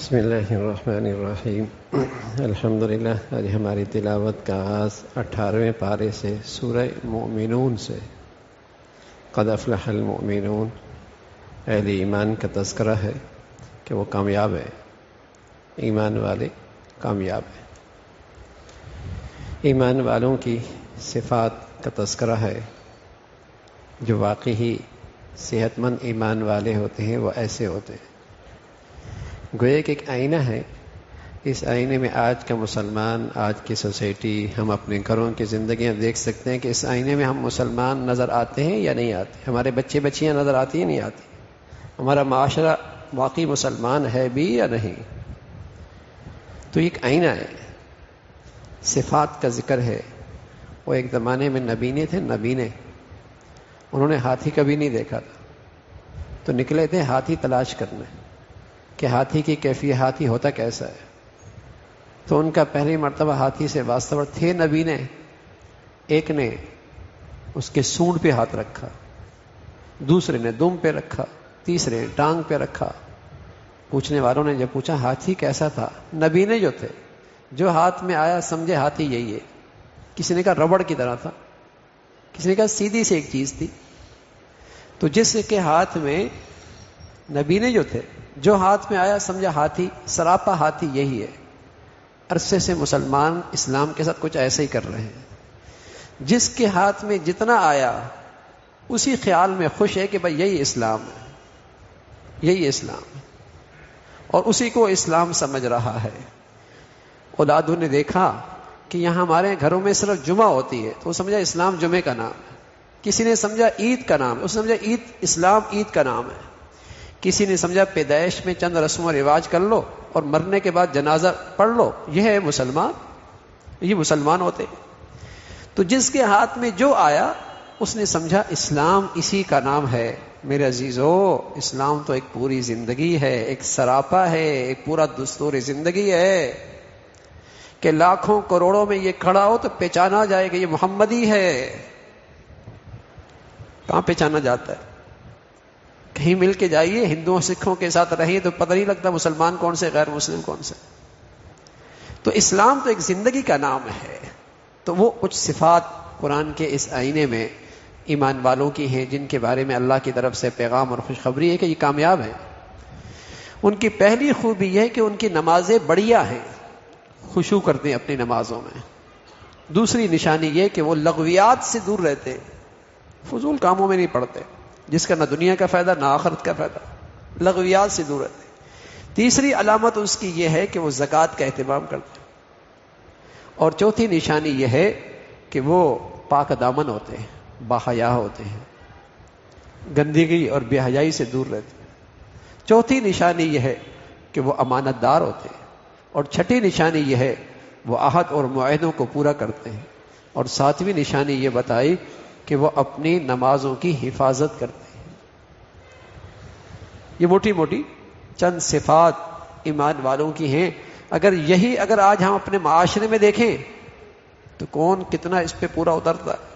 بسم اللہ الرحمن الرحیم الحمدللہ۔ آج ہماری تلاوت کا آغاز 18ویں پارے سے سورہ مومنون سے۔ قد افلح المؤمنون، اہل ایمان کا تذکرہ ہے کہ وہ کامیاب ہے، ایمان والے کامیاب ہیں۔ ایمان والوں کی صفات کا تذکرہ ہے، جو واقعی صحت مند ایمان والے ہوتے ہیں وہ ایسے ہوتے ہیں۔ گویا کہ ایک آئینہ ہے، اس آئینے میں آج کا مسلمان، آج کی سوسائٹی، ہم اپنے گھروں کی زندگیاں دیکھ سکتے ہیں کہ اس آئینے میں ہم مسلمان نظر آتے ہیں یا نہیں آتے، ہمارے بچے بچیاں نظر آتی ہیں نہیں آتی، ہمارا معاشرہ واقعی مسلمان ہے بھی یا نہیں۔ تو ایک آئینہ ہے، صفات کا ذکر ہے۔ وہ ایک زمانے میں نبینے تھے، نبینے، انہوں نے ہاتھی کبھی نہیں دیکھا تھا، تو نکلے تھے ہاتھی تلاش کرنے کہ ہاتھی کی کیفیت، ہاتھی ہوتا کیسا ہے۔ تو ان کا پہلی مرتبہ ہاتھی سے واسطہ تھے نبینے، ایک نے اس کے سونڈ پہ ہاتھ رکھا، دوسرے نے دم پہ رکھا، تیسرے نے ٹانگ پہ رکھا۔ پوچھنے والوں نے جب پوچھا ہاتھی کیسا تھا، نبینے جو تھے، جو ہاتھ میں آیا سمجھے ہاتھی یہی ہے۔ کسی نے کہا ربڑ کی طرح تھا، کسی نے کہا سیدھی سی ایک چیز تھی۔ تو جس کے ہاتھ میں، نبینے جو تھے، جو ہاتھ میں آیا سمجھا ہاتھی، سراپا ہاتھی یہی ہے۔ عرصے سے مسلمان اسلام کے ساتھ کچھ ایسے ہی کر رہے ہیں، جس کے ہاتھ میں جتنا آیا اسی خیال میں خوش ہے کہ بھائی یہی اسلام ہے، یہی اسلام ہے، اور اسی کو اسلام سمجھ رہا ہے۔ اولادوں نے دیکھا کہ یہاں ہمارے گھروں میں صرف جمعہ ہوتی ہے، تو وہ سمجھا اسلام جمعے کا نام ہے۔ کسی نے سمجھا عید کا نام ہے، اس نے سمجھا عید اسلام عید کا نام ہے۔ کسی نے سمجھا پیدائش میں چند رسم و رواج کر لو اور مرنے کے بعد جنازہ پڑھ لو، یہ ہے مسلمان، یہ مسلمان ہوتے۔ تو جس کے ہاتھ میں جو آیا اس نے سمجھا اسلام اسی کا نام ہے۔ میرے عزیزو، اسلام تو ایک پوری زندگی ہے، ایک سراپا ہے، ایک پورا دستور زندگی ہے کہ لاکھوں کروڑوں میں یہ کھڑا ہو تو پہچانا جائے کہ یہ محمدی ہے۔ کہاں پہچانا جاتا ہے؟ کہیں مل کے جائیے، ہندوؤں سکھوں کے ساتھ رہیے تو پتہ نہیں لگتا مسلمان کون سے، غیر مسلم کون سے۔ تو اسلام تو ایک زندگی کا نام ہے۔ تو وہ کچھ صفات قرآن کے اس آئینے میں ایمان والوں کی ہیں، جن کے بارے میں اللہ کی طرف سے پیغام اور خوشخبری ہے کہ یہ کامیاب ہیں۔ ان کی پہلی خوبی یہ ہے کہ ان کی نمازیں بڑھیا ہیں، خشوع کرتے ہیں اپنی نمازوں میں۔ دوسری نشانی یہ کہ وہ لغویات سے دور رہتے ہیں، فضول کاموں میں نہیں پڑتے، جس کا نہ دنیا کا فائدہ نہ آخرت کا فائدہ، لغویات سے دور رہتے۔ تیسری علامت اس کی یہ ہے کہ وہ زکوٰۃ کا اہتمام کرتے ہیں۔ اور چوتھی نشانی یہ ہے کہ وہ پاک دامن ہوتے ہیں، باحیا ہوتے ہیں، گندگی اور بے حیائی سے دور رہتے ہیں۔ چوتھی نشانی یہ ہے کہ وہ امانت دار ہوتے ہیں۔ اور چھٹی نشانی یہ ہے وہ عہد اور معاہدوں کو پورا کرتے ہیں۔ اور ساتویں نشانی یہ بتائی کہ وہ اپنی نمازوں کی حفاظت کرتے ہیں۔ یہ موٹی موٹی چند صفات ایمان والوں کی ہیں۔ اگر آج ہم اپنے معاشرے میں دیکھیں تو کون کتنا اس پہ پورا اترتا ہے۔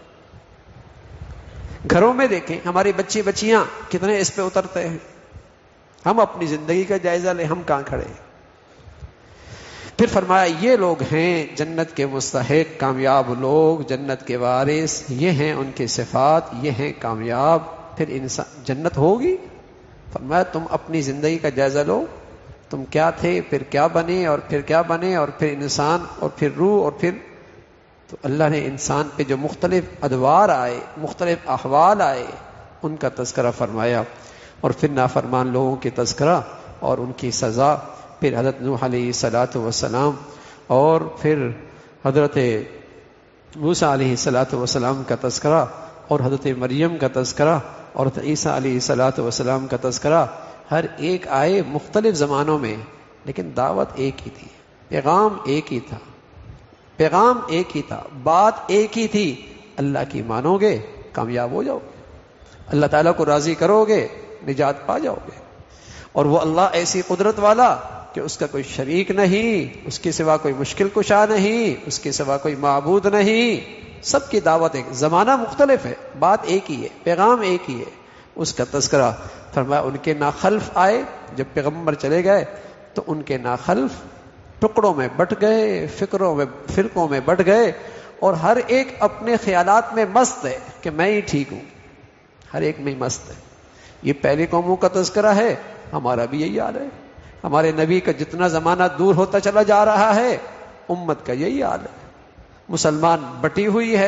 گھروں میں دیکھیں ہماری بچی بچیاں کتنے اس پہ اترتے ہیں۔ ہم اپنی زندگی کا جائزہ لیں، ہم کہاں کھڑے ہیں۔ پھر فرمایا یہ لوگ ہیں جنت کے مستحق، کامیاب لوگ، جنت کے وارث، یہ ہیں ان کی صفات، یہ ہیں کامیاب۔ پھر انسان جنت ہوگی؟ فرمایا تم اپنی زندگی کا جائزہ لو، تم کیا تھے، پھر کیا بنے، اور پھر کیا بنے، اور پھر انسان، اور پھر روح، اور پھر تو اللہ نے انسان پہ جو مختلف ادوار آئے، مختلف احوال آئے، ان کا تذکرہ فرمایا۔ اور پھر نافرمان لوگوں کی تذکرہ اور ان کی سزا۔ پھر حضرت نوح علیہ الصلوۃ والسلام، اور پھر حضرت موسیٰ علیہ الصلوۃ والسلام کا تذکرہ، اور حضرت مریم کا تذکرہ، اور حضرت عیسیٰ علیہ الصلوۃ والسلام کا تذکرہ۔ ہر ایک آئے مختلف زمانوں میں، لیکن دعوت ایک ہی تھی، پیغام ایک ہی تھا، پیغام ایک ہی تھا، بات ایک ہی تھی۔ اللہ کی مانو گے کامیاب ہو جاؤ گے، اللہ تعالیٰ کو راضی کرو گے نجات پا جاؤ گے۔ اور وہ اللہ ایسی قدرت والا کہ اس کا کوئی شریک نہیں، اس کے سوا کوئی مشکل کشا نہیں، اس کے سوا کوئی معبود نہیں۔ سب کی دعوت ایک، زمانہ مختلف ہے، بات ایک ہی ہے، پیغام ایک ہی ہے۔ اس کا تذکرہ فرمایا ان کے ناخلف آئے، جب پیغمبر چلے گئے تو ان کے ناخلف ٹکڑوں میں بٹ گئے، فرقوں میں بٹ گئے، اور ہر ایک اپنے خیالات میں مست ہے کہ میں ہی ٹھیک ہوں، ہر ایک میں مست ہے۔ یہ پہلی قوموں کا تذکرہ ہے، ہمارا بھی یہی حال ہے۔ ہمارے نبی کا جتنا زمانہ دور ہوتا چلا جا رہا ہے، امت کا یہی حال ہے۔ مسلمان بٹی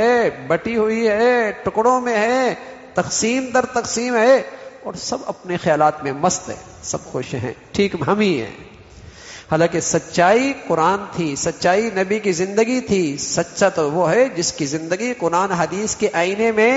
ہوئی ہے، ٹکڑوں میں ہے، تقسیم در تقسیم ہے، اور سب اپنے خیالات میں مست ہے، سب خوش ہیں، ٹھیک ہم ہی ہیں۔ حالانکہ سچائی قرآن تھی، سچائی نبی کی زندگی تھی۔ سچا تو وہ ہے جس کی زندگی قرآن حدیث کے آئینے میں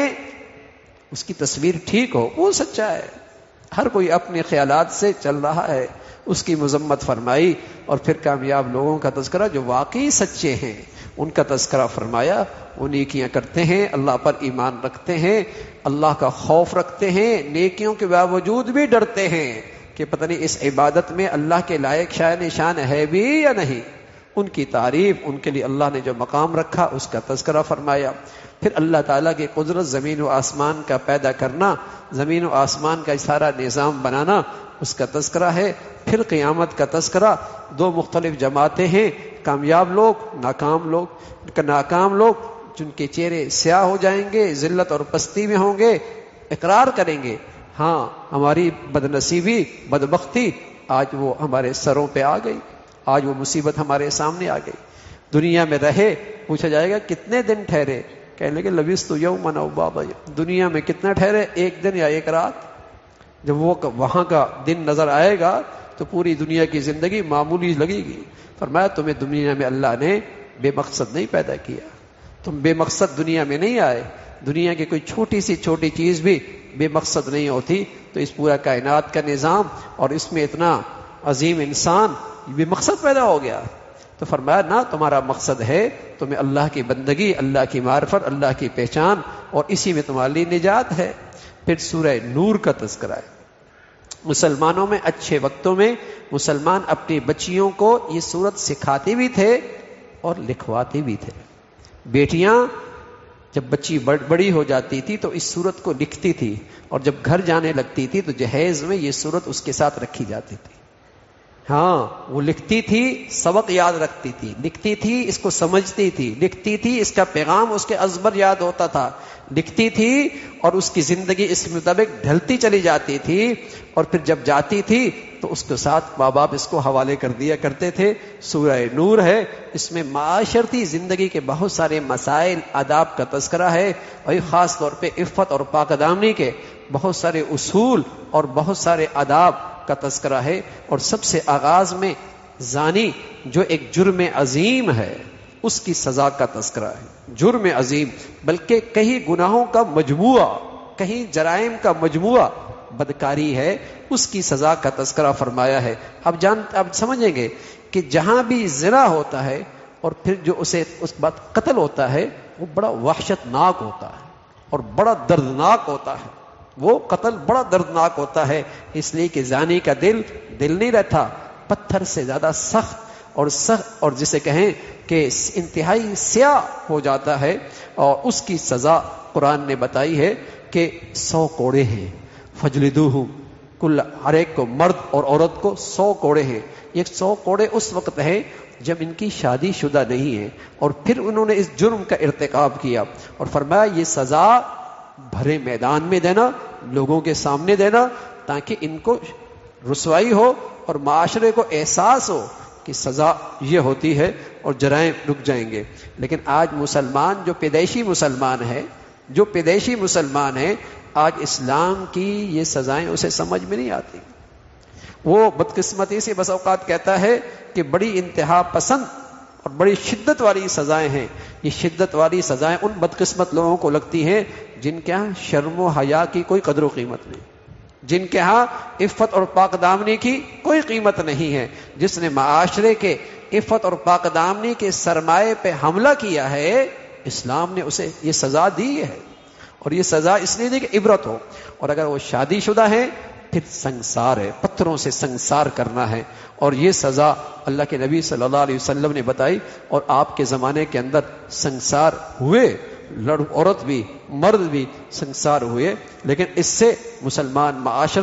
اس کی تصویر ٹھیک ہو، وہ سچا ہے۔ ہر کوئی اپنے خیالات سے چل رہا ہے، اس کی مذمت فرمائی۔ اور پھر کامیاب لوگوں کا تذکرہ جو واقعی سچے ہیں، ان کا تذکرہ فرمایا۔ وہ نیکیاں کرتے ہیں، اللہ پر ایمان رکھتے ہیں، اللہ کا خوف رکھتے ہیں، نیکیوں کے باوجود بھی ڈرتے ہیں کہ پتہ نہیں اس عبادت میں اللہ کے لائق شاہ نشان ہے بھی یا نہیں۔ ان کی تعریف، ان کے لیے اللہ نے جو مقام رکھا اس کا تذکرہ فرمایا۔ پھر اللہ تعالیٰ کی قدرت، زمین و آسمان کا پیدا کرنا، زمین و آسمان کا سارا نظام بنانا، اس کا تذکرہ ہے۔ پھر قیامت کا تذکرہ۔ دو مختلف جماعتیں ہیں، کامیاب لوگ، ناکام لوگ۔ ناکام لوگ جن کے چہرے سیاہ ہو جائیں گے، ذلت اور پستی میں ہوں گے، اقرار کریں گے ہاں ہماری بدنصیبی، بدبختی آج وہ ہمارے سروں پہ آ گئی، آج وہ مصیبت ہمارے سامنے آ گئی۔ دنیا میں رہے، پوچھا جائے گا کتنے دن ٹھہرے، کہنے لگے لبثت یوما او بعض یوم، دنیا میں کتنا ٹھہرے، ایک دن یا ایک رات۔ جب وہ وہاں کا دن نظر آئے گا تو پوری دنیا کی زندگی معمولی لگے گی۔ فرمایا تمہیں دنیا میں اللہ نے بے مقصد نہیں پیدا کیا، تم بے مقصد دنیا میں نہیں آئے۔ دنیا کی کوئی چھوٹی سی چھوٹی چیز بھی بے مقصد نہیں ہوتی، تو اس پورا کائنات کا نظام اور اس میں اتنا عظیم انسان بے مقصد پیدا ہو گیا۔ تو فرمایا نہ، تمہارا مقصد ہے تمہیں اللہ کی بندگی، اللہ کی معرفت، اللہ کی پہچان، اور اسی میں تمہاری لیے نجات ہے۔ پھر سورہ نور کا تذکرہ ہے۔ مسلمانوں میں اچھے وقتوں میں مسلمان اپنی بچیوں کو یہ سورت سکھاتے بھی تھے اور لکھواتے بھی تھے۔ بیٹیاں جب بچی بڑی ہو جاتی تھی تو اس سورت کو لکھتی تھی، اور جب گھر جانے لگتی تھی تو جہیز میں یہ سورت اس کے ساتھ رکھی جاتی تھی۔ ہاں وہ لکھتی تھی، سبق یاد رکھتی تھی، لکھتی تھی، اس کو سمجھتی تھی، لکھتی تھی، اس کا پیغام اس کے ازبر یاد ہوتا تھا، لکھتی تھی، اور اس کی زندگی اس مطابق ڈھلتی چلی جاتی تھی، اور پھر جب جاتی تھی تو اس کے ساتھ ماں باپ اس کو حوالے کر دیا کرتے تھے۔ سورہ نور ہے، اس میں معاشرتی زندگی کے بہت سارے مسائل، آداب کا تذکرہ ہے، اور خاص طور پہ عفت اور پاک دامنی کے بہت سارے اصول اور بہت سارے آداب کا تذکرہ ہے۔ اور سب سے آغاز میں زانی جو ایک جرم عظیم ہے اس کی سزا کا تذکرہ ہے۔ جرم عظیم، بلکہ کئی گناہوں کا مجموعہ، کئی جرائم کا مجموعہ بدکاری ہے، اس کی سزا کا تذکرہ فرمایا ہے۔ اب سمجھیں گے کہ جہاں بھی زنا ہوتا ہے اور پھر جو اسے اس بعد قتل ہوتا ہے وہ بڑا وحشت ناک ہوتا ہے اور بڑا دردناک ہوتا ہے، وہ قتل بڑا دردناک ہوتا ہے، اس لیے کہ زانی کا دل نہیں رہتا، پتھر سے زیادہ سخت اور جسے کہیں کہ انتہائی سیاہ ہو جاتا ہے۔ اور اس کی سزا قرآن نے بتائی ہے کہ 100 کوڑے ہیں، فجلدوہ، کل ہر ایک کو، مرد اور عورت کو 100 کوڑے ہیں۔ یہ 100 کوڑے اس وقت ہیں جب ان کی شادی شدہ نہیں ہے، اور پھر انہوں نے اس جرم کا ارتکاب کیا، اور فرمایا یہ سزا بھرے میدان میں دینا، لوگوں کے سامنے دینا، تاکہ ان کو رسوائی ہو اور معاشرے کو احساس ہو کہ سزا یہ ہوتی ہے اور جرائم رک جائیں گے۔ لیکن آج مسلمان جو پیدائشی مسلمان ہے آج اسلام کی یہ سزائیں اسے سمجھ میں نہیں آتی۔ وہ بدقسمتی سے بس اوقات کہتا ہے کہ بڑی انتہا پسند اور بڑی شدت والی سزائیں ہیں۔ یہ شدت والی سزائیں ان بدقسمت لوگوں کو لگتی ہیں جن کے ہاں شرم و حیا کی کوئی قدر و قیمت نہیں، جن کے ہاں عفت اور پاک دامنی کی کوئی قیمت نہیں ہے۔ جس نے معاشرے کے عفت اور پاک دامنی کے سرمایے پہ حملہ کیا ہے، اسلام نے اسے یہ سزا دی ہے، اور یہ سزا اس لیے دی کہ عبرت ہو۔ اور اگر وہ شادی شدہ ہے پھر سنسار ہے، پتھروں سے سنسار کرنا ہے، اور یہ سزا اللہ کے نبی صلی اللہ علیہ وسلم نے بتائی، اور آپ کے زمانے کے اندر سنسار ہوئے، عورت بھی مرد بھی سنسار ہوئے۔ لیکن اس سے مسلمان معاشرہ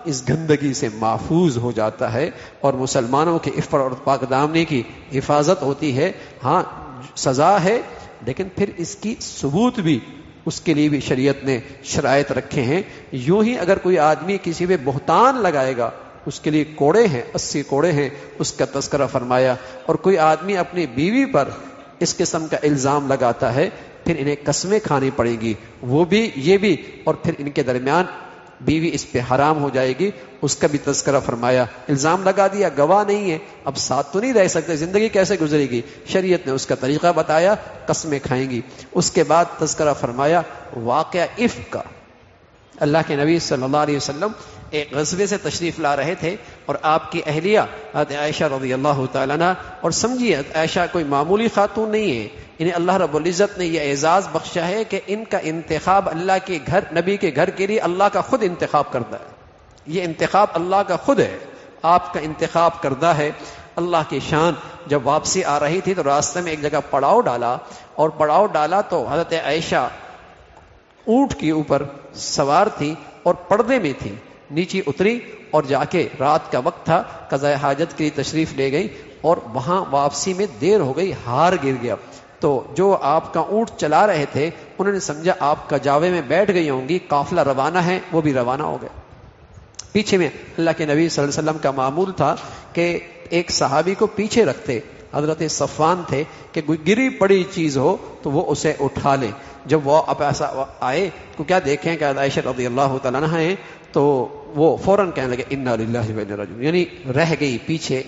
اس گندگی سے محفوظ ہو جاتا ہے اور مسلمانوں کے عفت اور پاک دامنی کی حفاظت ہوتی ہے. ہاں سزا ہے، لیکن پھر اس کی ثبوت بھی، اس کے لیے بھی شریعت نے شرائط رکھے ہیں. یوں ہی اگر کوئی آدمی کسی پہ بہتان لگائے گا، اس کے لیے کوڑے ہیں، 80 کوڑے ہیں، اس کا تذکرہ فرمایا. اور کوئی آدمی اپنی بیوی پر اس قسم کا الزام لگاتا ہے، پھر انہیں قسمیں کھانی پڑے گی، وہ بھی یہ بھی، اور پھر ان کے درمیان بیوی اس پہ حرام ہو جائے گی، اس کا بھی تذکرہ فرمایا. الزام لگا دیا، گواہ نہیں ہے، اب ساتھ تو نہیں رہ سکتے، زندگی کیسے گزرے گی؟ شریعت نے اس کا طریقہ بتایا، قسمیں کھائیں گی. اس کے بعد تذکرہ فرمایا واقعہ عفق کا. اللہ کے نبی صلی اللہ علیہ وسلم ایک غزوے سے تشریف لا رہے تھے، اور آپ کی اہلیہ حضرت عائشہ رضی اللہ تعالیٰ عنہ، اور سمجھیے عائشہ کوئی معمولی خاتون نہیں ہے، انہیں اللہ رب العزت نے یہ اعزاز بخشا ہے کہ ان کا انتخاب اللہ کے گھر، نبی کے گھر کے لیے اللہ کا خود انتخاب کرتا ہے. یہ انتخاب اللہ کا خود ہے، آپ کا انتخاب کردہ ہے. اللہ کی شان. جب واپسی آ رہی تھی تو راستے میں ایک جگہ پڑاؤ ڈالا، اور پڑاؤ ڈالا تو حضرت عائشہ اونٹ کے اوپر سوار تھی اور پردے میں تھی، نیچے اتری اور جا کے رات کا وقت تھا، قضاء حاجت کے لیے تشریف لے گئی، اور وہاں واپسی میں دیر ہو گئی، ہار گر گیا. تو جو آپ کا اونٹ چلا رہے تھے انہوں نے سمجھا آپ کا جاوے میں بیٹھ گئی ہوں گی، قافلہ روانہ ہے، وہ بھی روانہ ہو گئے. پیچھے میں اللہ کے نبی صلی اللہ علیہ وسلم کا معمول تھا کہ ایک صحابی کو پیچھے رکھتے، حضرت صفوان تھے، کہ کوئی گری پڑی چیز ہو تو وہ اسے اٹھا لے. جب وہ اب ایسا آئے تو کیا دیکھیں کہ عائشہ رضی اللہ تعالیٰ عنہ ہیں، تو وہ فوراً کہنے لگے انا للہ و انا راجعون، یعنی رہ گئی پیچھے.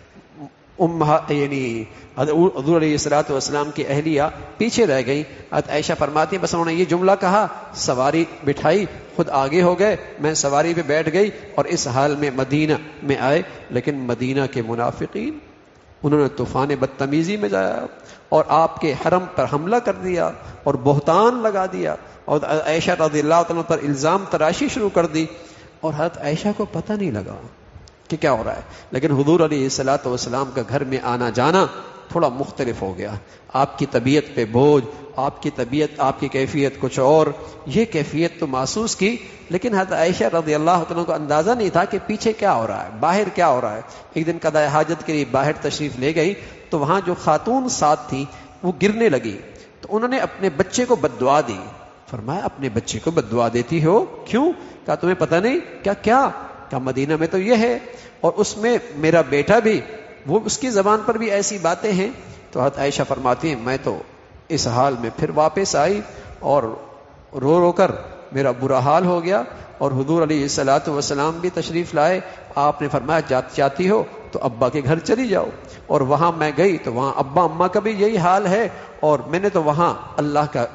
یعنی حضور علیہ الصلوۃ والسلام کی اہلیہ پیچھے رہ گئی. عائشہ فرماتی ہیں بس انہوں نے یہ جملہ کہا، سواری بٹھائی، خود آگے ہو گئے، میں سواری پہ بیٹھ گئی، اور اس حال میں مدینہ میں آئے. لیکن مدینہ کے منافقین انہوں نے طوفان بدتمیزی میں جایا اور آپ کے حرم پر حملہ کر دیا اور بہتان لگا دیا، اور عائشہ رضی اللہ عنہ پر الزام تراشی شروع کر دی، اور حضرت عائشہ کو پتہ نہیں لگا کہ کیا ہو رہا ہے. لیکن حضور علیہ الصلوۃ والسلام کا گھر میں آنا جانا تھوڑا مختلف ہو گیا. آپ کی طبیعت پہ بوجھ، آپ کی طبیعت، آپ کی کیفیت کچھ اور، یہ کیفیت تو محسوس کی، لیکن حضرت عائشہ رضی اللہ عنہ کو اندازہ نہیں تھا کہ پیچھے کیا ہو رہا ہے، باہر کیا ہو رہا ہے. ایک دن قضاء حاجت کے لیے باہر تشریف لے گئی تو وہاں جو خاتون ساتھ تھی وہ گرنے لگی، تو انہوں نے اپنے بچے کو بد دعا دی. فرمایا اپنے بچے کو بد دعا دیتی ہو کیوں؟ کہا تمہیں پتہ نہیں کیا؟ کہا مدینہ میں تو یہ ہے، اور اس میں میرا بیٹا بھی، وہ اس کی زبان پر بھی ایسی باتیں ہیں. تو حضرت عائشہ فرماتی ہیں میں تو اس حال میں پھر واپس آئی اور رو رو کر میرا برا حال ہو گیا. اور حضور علیہ الصلوۃ والسلام بھی تشریف لائے. آپ نے فرمایا چاہتی ہو تو ابا کے گھر چلی جاؤ. اور وہاں میں گئی تو وہاں ابا اماں کا بھی یہی حال ہے، اور میں نے تو وہاں اللہ کا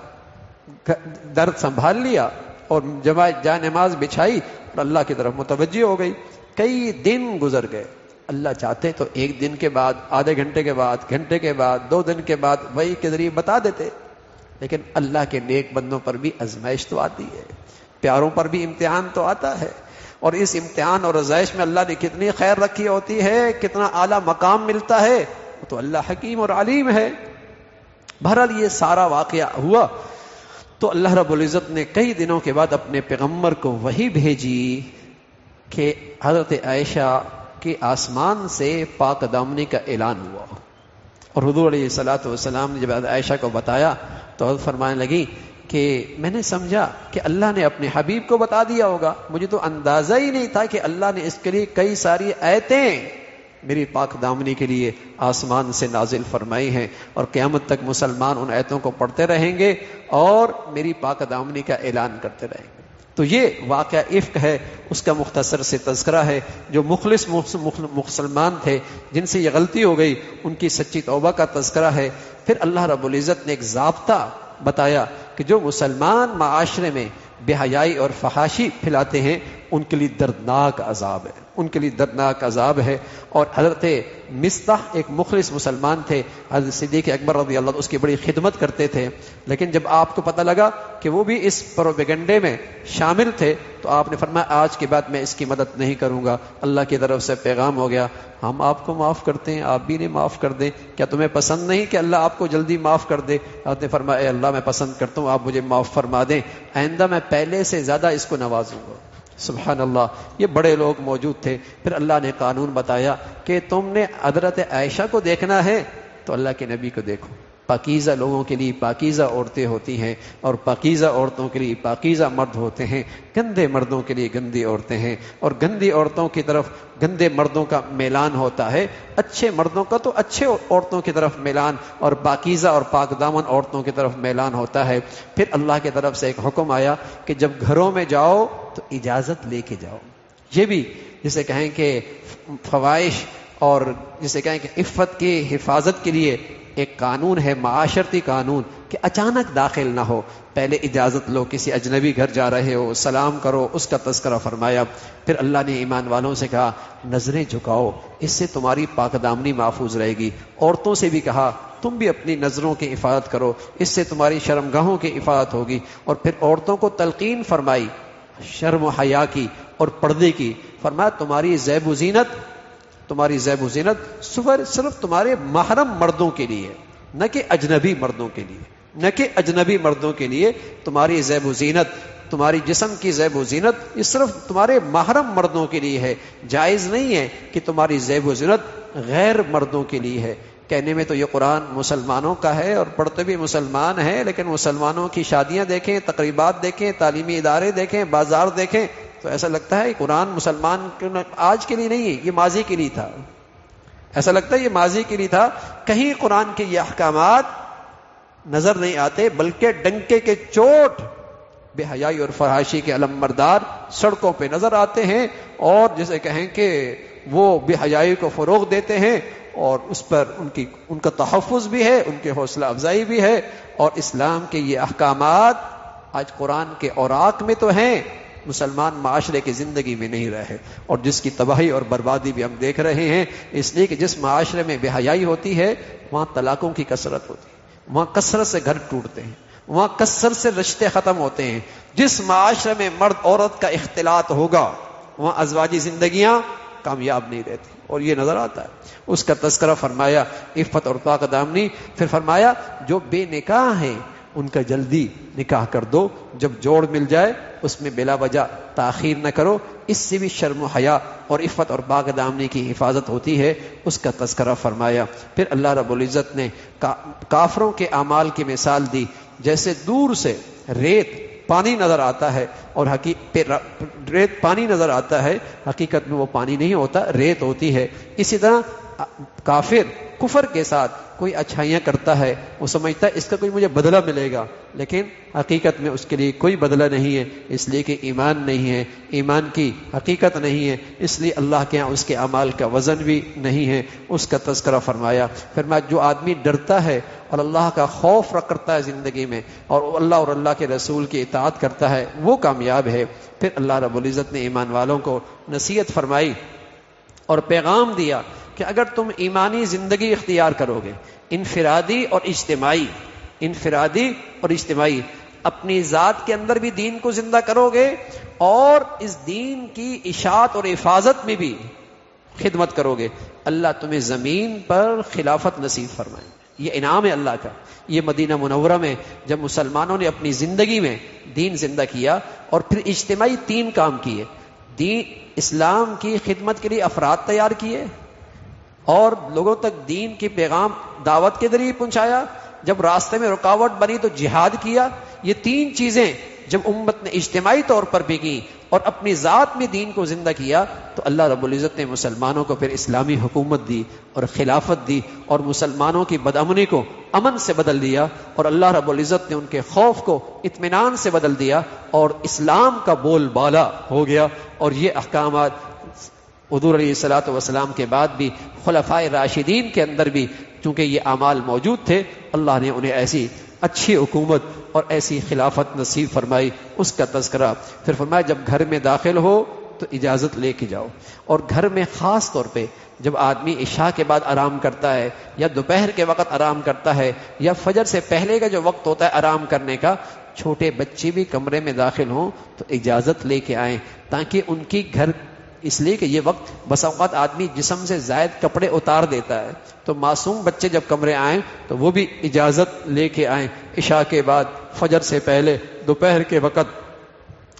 درد سنبھال لیا اور جا نماز بچھائی اور اللہ کی طرف متوجہ ہو گئی. کئی دن گزر گئے. اللہ چاہتے تو ایک دن کے بعد، آدھے گھنٹے کے بعد، گھنٹے کے بعد، 2 دن کے بعد وحی کے ذریعے بتا دیتے. لیکن اللہ کے نیک بندوں پر بھی آزمائش تو آتی ہے، پیاروں پر بھی امتحان تو آتا ہے، اور اس امتحان اور آزمائش میں اللہ نے کتنی خیر رکھی ہوتی ہے، کتنا اعلیٰ مقام ملتا ہے، تو اللہ حکیم اور علیم ہے. بہرحال یہ سارا واقعہ ہوا تو اللہ رب العزت نے کئی دنوں کے بعد اپنے پیغمبر کو وحی بھیجی کہ حضرت عائشہ کے آسمان سے پاک دامنی کا اعلان ہوا. اور حضور علیہ الصلوۃ والسلام نے جب عائشہ کو بتایا تو حضرت فرمانے لگی کہ میں نے سمجھا کہ اللہ نے اپنے حبیب کو بتا دیا ہوگا، مجھے تو اندازہ ہی نہیں تھا کہ اللہ نے اس کے لیے کئی ساری آیتیں میری پاک دامنی کے لیے آسمان سے نازل فرمائی ہیں، اور قیامت تک مسلمان ان آیتوں کو پڑھتے رہیں گے اور میری پاک دامنی کا اعلان کرتے رہیں گے. تو یہ واقعہ عفق ہے، اس کا مختصر سے تذکرہ ہے. جو مخلص مسلمان تھے جن سے یہ غلطی ہو گئی ان کی سچی توبہ کا تذکرہ ہے. پھر اللہ رب العزت نے ایک ضابطہ بتایا کہ جو مسلمان معاشرے میں بے حیائی اور فحاشی پھیلاتے ہیں ان کے لیے دردناک عذاب ہے، ان کے لیے دردناک عذاب ہے. اور حضرت مصطح ایک مخلص مسلمان تھے، حضرت صدیق اکبر رضی اللہ عنہ اس کی بڑی خدمت کرتے تھے. لیکن جب آپ کو پتہ لگا کہ وہ بھی اس پروپیگنڈے میں شامل تھے تو آپ نے فرمایا آج کے بعد میں اس کی مدد نہیں کروں گا. اللہ کی طرف سے پیغام ہو گیا، ہم آپ کو معاف کرتے ہیں، آپ بھی نہیں معاف کر دیں. کیا تمہیں پسند نہیں کہ اللہ آپ کو جلدی معاف کر دے؟ آپ نے فرمایا اے اللہ میں پسند کرتا ہوں، آپ مجھے معاف فرما دیں، آئندہ میں پہلے سے زیادہ اس کو نوازوں گا. سبحان اللہ، یہ بڑے لوگ موجود تھے. پھر اللہ نے قانون بتایا کہ تم نے حضرت عائشہ کو دیکھنا ہے تو اللہ کے نبی کو دیکھو. پاکیزہ لوگوں کے لیے پاکیزہ عورتیں ہوتی ہیں، اور پاکیزہ عورتوں کے لیے پاکیزہ مرد ہوتے ہیں. گندے مردوں کے لیے گندی عورتیں ہیں، اور گندی عورتوں کی طرف گندے مردوں کا میلان ہوتا ہے. اچھے مردوں کا تو اچھے عورتوں کی طرف میلان، اور پاکیزہ اور پاک دامن عورتوں کی طرف میلان ہوتا ہے. پھر اللہ کی طرف سے ایک حکم آیا کہ جب گھروں میں جاؤ تو اجازت لے کے جاؤ. یہ بھی جسے کہیں کہ فوائش اور جسے کہیں کہ عفت کی حفاظت کے لیے ایک قانون ہے، معاشرتی قانون، کہ اچانک داخل نہ ہو، پہلے اجازت لو. کسی اجنبی گھر جا رہے ہو، سلام کرو، اس کا تذکرہ فرمایا. پھر اللہ نے ایمان والوں سے کہا نظریں جھکاؤ، اس سے تمہاری پاک دامنی محفوظ رہے گی. عورتوں سے بھی کہا تم بھی اپنی نظروں کی حفاظت کرو، اس سے تمہاری شرمگاہوں کی حفاظت ہوگی. اور پھر عورتوں کو تلقین فرمائی شرم و حیا کی اور پردے کی. فرمایا تمہاری زیب و زینت صرف تمہارے محرم مردوں کے لیے، نہ کہ اجنبی مردوں کے لیے. تمہاری زیب و زینت، تمہاری جسم کی زیب و زینت، یہ صرف تمہارے محرم مردوں کے لیے ہے. جائز نہیں ہے کہ تمہاری زیب و زینت غیر مردوں کے لیے ہے. کہنے میں تو یہ قرآن مسلمانوں کا ہے اور پڑھتے بھی مسلمان ہیں، لیکن مسلمانوں کی شادیاں دیکھیں، تقریبات دیکھیں، تعلیمی ادارے دیکھیں، بازار دیکھیں تو ایسا لگتا ہے قرآن مسلمان آج کے لیے نہیں ہے، یہ ماضی کے لیے تھا. ایسا لگتا ہے یہ ماضی کے لیے تھا. کہیں قرآن کے یہ احکامات نظر نہیں آتے، بلکہ ڈنکے کے چوٹ بے حیائی اور فحاشی کے علمبردار سڑکوں پہ نظر آتے ہیں، اور جسے کہیں کہ وہ بے حیائی کو فروغ دیتے ہیں، اور اس پر ان کا تحفظ بھی ہے، ان کے حوصلہ افزائی بھی ہے. اور اسلام کے یہ احکامات آج قرآن کے اوراق میں تو ہیں، مسلمان معاشرے کی زندگی میں نہیں رہے، اور جس کی تباہی اور بربادی بھی ہم دیکھ رہے ہیں. اس لیے کہ جس معاشرے میں بے حیائی ہوتی ہے وہاں طلاقوں کی کثرت ہوتی ہے، وہاں کثرت سے گھر ٹوٹتے ہیں، وہاں کثرت سے رشتے ختم ہوتے ہیں. جس معاشرے میں مرد عورت کا اختلاط ہوگا وہاں ازواجی زندگیاں کامیاب نہیں رہتی، اور یہ نظر آتا ہے. اس کا تذکرہ فرمایا عفت اور پاک دامنی. پھر فرمایا جو بے نکاح ہیں ان کا جلدی نکاح کر دو، جب جوڑ مل جائے اس میں بلا وجہ تاخیر نہ کرو، اس سے بھی شرم و حیا اور عفت اور پاک دامنی کی حفاظت ہوتی ہے. اس کا تذکرہ فرمایا. پھر اللہ رب العزت نے کافروں کے اعمال کی مثال دی. جیسے دور سے ریت پانی نظر آتا ہے، اور ریت پانی نظر آتا ہے، حقیقت میں وہ پانی نہیں ہوتا، ریت ہوتی ہے. اسی طرح کافر کفر کے ساتھ کوئی اچھائیاں کرتا ہے، وہ سمجھتا ہے اس کا کوئی مجھے بدلہ ملے گا، لیکن حقیقت میں اس کے لیے کوئی بدلہ نہیں ہے، اس لیے کہ ایمان نہیں ہے، ایمان کی حقیقت نہیں ہے، اس لیے اللہ کے ہاں اس کے اعمال کا وزن بھی نہیں ہے. اس کا تذکرہ فرمایا. فرمایا جو آدمی ڈرتا ہے اور اللہ کا خوف کرتا ہے زندگی میں، اور اللہ اور اللہ کے رسول کی اطاعت کرتا ہے، وہ کامیاب ہے. پھر اللہ رب العزت نے ایمان والوں کو نصیحت فرمائی اور پیغام دیا کہ اگر تم ایمانی زندگی اختیار کرو گے، انفرادی اور اجتماعی، اپنی ذات کے اندر بھی دین کو زندہ کرو گے، اور اس دین کی اشاعت اور حفاظت میں بھی خدمت کرو گے، اللہ تمہیں زمین پر خلافت نصیب فرمائے. یہ انعام ہے اللہ کا. یہ مدینہ منورہ میں جب مسلمانوں نے اپنی زندگی میں دین زندہ کیا اور پھر اجتماعی 3 کام کیے. دین اسلام کی خدمت کے لیے افراد تیار کیے، اور لوگوں تک دین کی پیغام دعوت کے ذریعے پہنچایا. جب راستے میں رکاوٹ بنی تو جہاد کیا. یہ 3 چیزیں جب امت نے اجتماعی طور پر بھی کی اور اپنی ذات میں دین کو زندہ کیا تو اللہ رب العزت نے مسلمانوں کو پھر اسلامی حکومت دی اور خلافت دی، اور مسلمانوں کی بدامنی کو امن سے بدل دیا، اور اللہ رب العزت نے ان کے خوف کو اطمینان سے بدل دیا، اور اسلام کا بول بالا ہو گیا. اور یہ احکامات حضور علیہ الصلوۃ والسلام کے بعد بھی خلفائے راشدین کے اندر بھی چونکہ یہ اعمال موجود تھے، اللہ نے انہیں ایسی اچھی حکومت اور ایسی خلافت نصیب فرمائی. اس کا تذکرہ پھر فرمایا جب گھر میں داخل ہو تو اجازت لے کے جاؤ. اور گھر میں خاص طور پہ جب آدمی عشاء کے بعد آرام کرتا ہے، یا دوپہر کے وقت آرام کرتا ہے، یا فجر سے پہلے کا جو وقت ہوتا ہے آرام کرنے کا، چھوٹے بچے بھی کمرے میں داخل ہوں تو اجازت لے کے آئیں، تاکہ ان کی گھر، اس لیے کہ یہ وقت بس اوقات آدمی جسم سے زائد کپڑے اتار دیتا ہے، تو معصوم بچے جب کمرے آئیں تو وہ بھی اجازت لے کے آئیں. عشاء کے بعد، فجر سے پہلے، دوپہر کے وقت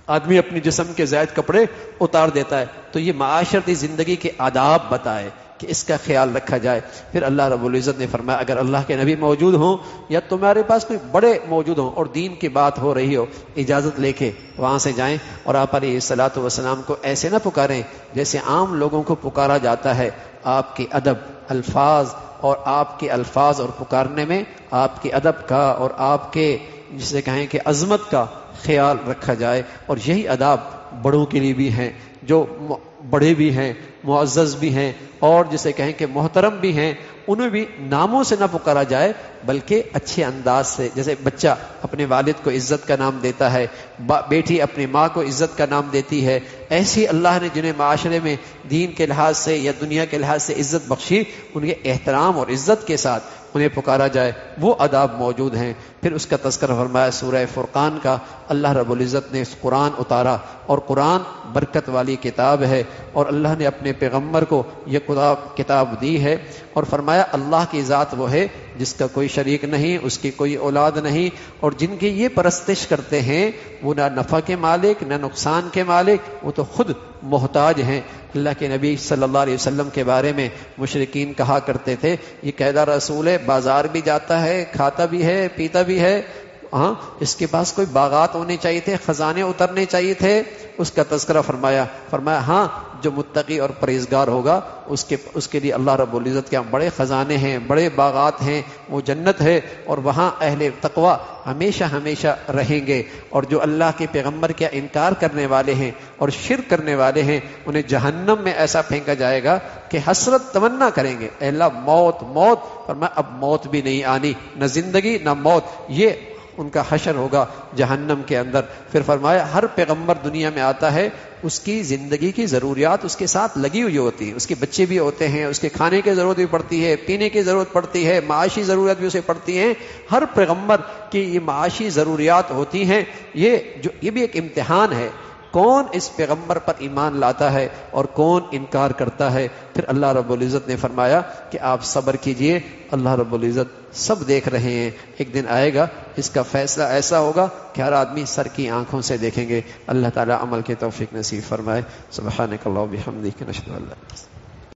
آدمی اپنی جسم کے زائد کپڑے اتار دیتا ہے. تو یہ معاشرتی زندگی کے آداب بتائے کہ اس کا خیال رکھا جائے. پھر اللہ رب العزت نے فرمایا اگر اللہ کے نبی موجود ہوں یا تمہارے پاس کوئی بڑے موجود ہوں اور دین کی بات ہو رہی ہو، اجازت لے کے وہاں سے جائیں اور آپ علیہ الصلوۃ والسلام کو ایسے نہ پکاریں جیسے عام لوگوں کو پکارا جاتا ہے. آپ کے ادب، الفاظ اور آپ کے الفاظ اور پکارنے میں آپ کے ادب کا اور آپ کے جسے کہیں کہ عظمت کا خیال رکھا جائے. اور یہی آداب بڑوں کے لیے بھی ہیں، جو بڑے بھی ہیں، معزز بھی ہیں اور جسے کہیں کہ محترم بھی ہیں، انہیں بھی ناموں سے نہ پکارا جائے بلکہ اچھے انداز سے. جیسے بچہ اپنے والد کو عزت کا نام دیتا ہے، بیٹی اپنی ماں کو عزت کا نام دیتی ہے، ایسی اللہ نے جنہیں معاشرے میں دین کے لحاظ سے یا دنیا کے لحاظ سے عزت بخشی، ان کے احترام اور عزت کے ساتھ انہیں پکارا جائے. وہ آداب موجود ہیں. پھر اس کا تذکرہ فرمایا سورہ فرقان کا. اللہ رب العزت نے اس قرآن اتارا اور قرآن برکت والی کتاب ہے اور اللہ نے اپنے پیغمبر کو یہ کتاب دی ہے اور فرمایا اللہ کی ذات وہ ہے جس کا کوئی شریک نہیں، اس کی کوئی اولاد نہیں، اور جن کی یہ پرستش کرتے ہیں وہ نہ نفع کے مالک نہ نقصان کے مالک، وہ تو خود محتاج ہیں. اللہ کے نبی صلی اللہ علیہ وسلم کے بارے میں مشرکین کہا کرتے تھے یہ قیدہ رسول ہے، بازار بھی جاتا ہے، کھاتا بھی ہے، پیتا بھی ہے، ہاں اس کے پاس کوئی باغات ہونے چاہیے تھے، خزانے اترنے چاہیے تھے. اس کا تذکرہ فرمایا ہاں جو متقی اور پرہیزگار ہوگا اس کے لیے اللہ رب العزت کے بڑے خزانے ہیں، بڑے باغات ہیں، وہ جنت ہے اور وہاں اہل تقوی ہمیشہ ہمیشہ رہیں گے. اور جو اللہ کے پیغمبر کا انکار کرنے والے ہیں اور شرک کرنے والے ہیں انہیں جہنم میں ایسا پھینکا جائے گا کہ حسرت تمنا کریں گے اے اللہ موت موت. فرمایا اب موت بھی نہیں آنی، نہ زندگی نہ موت، یہ ان کا حشر ہوگا جہنم کے اندر. پھر فرمایا ہر پیغمبر دنیا میں آتا ہے اس کی زندگی کی ضروریات اس کے ساتھ لگی ہوئی ہوتی ہیں، اس کے بچے بھی ہوتے ہیں، اس کے کھانے کی ضرورت بھی پڑتی ہے، پینے کی ضرورت پڑتی ہے، معاشی ضرورت بھی اسے پڑتی ہیں. ہر پیغمبر کی یہ معاشی ضروریات ہوتی ہیں. یہ بھی ایک امتحان ہے، کون اس پیغمبر پر ایمان لاتا ہے اور کون انکار کرتا ہے. پھر اللہ رب العزت نے فرمایا کہ آپ صبر کیجئے، اللہ رب العزت سب دیکھ رہے ہیں. ایک دن آئے گا اس کا فیصلہ ایسا ہوگا کہ ہر آدمی سر کی آنکھوں سے دیکھیں گے. اللہ تعالی عمل کی توفیق نصیب فرمائے. سبحانک اللہم و بحمدک، نشہد ان لا الہ الا انت